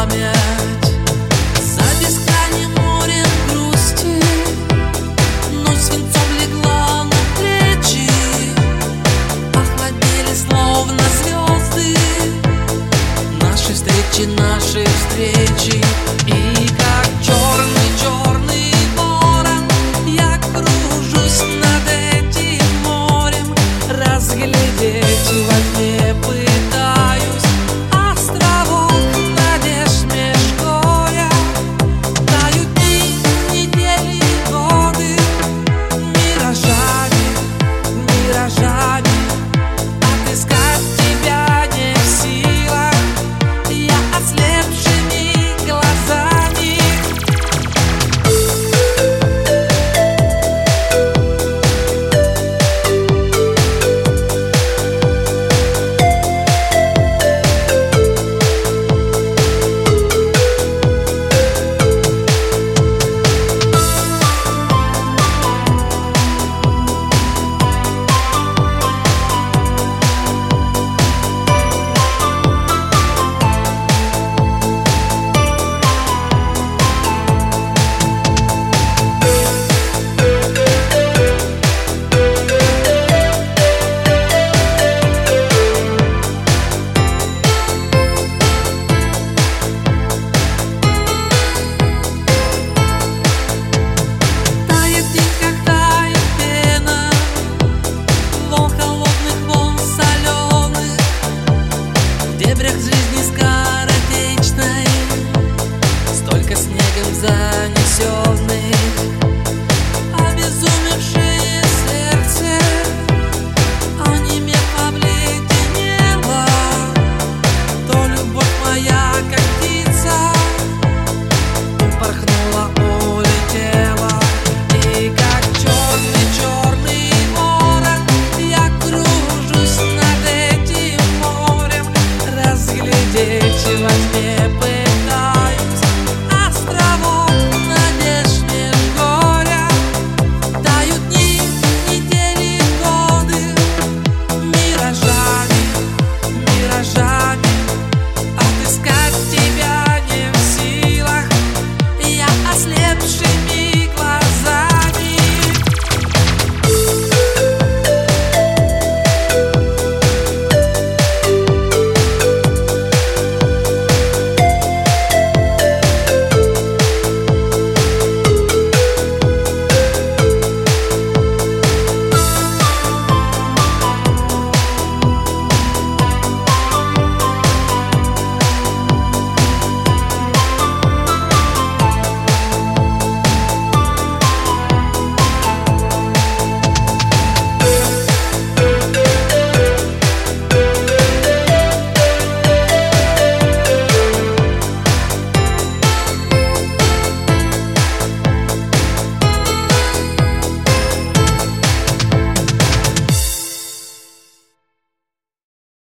память. За бескрайним морем грусти ночь свинцом легла на плечи, охладели словно звезды наши встречи, наши встречи. И как черный-черный ворон я кружусь над этим морем, разглядеть во тьме пытаюсь островок надежд меж горя. Тают дни, недели, годы миражами, миражами. Отыскать тебя не в силах, я ослепшими глазами. В дебрях жизни скоротечной столько снегом занесенных, обезумевшее сердце онемев обледенело. То любовь моя, как птица, упорхнула, улетела. И как черный-черный ворон я кружусь над этим морем, разглядеть во тьме